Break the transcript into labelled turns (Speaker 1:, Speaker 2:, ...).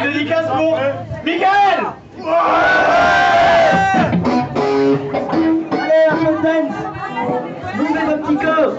Speaker 1: dédicace pour Michael.
Speaker 2: Allez, un peu de dance. Mouvez vos petits corps.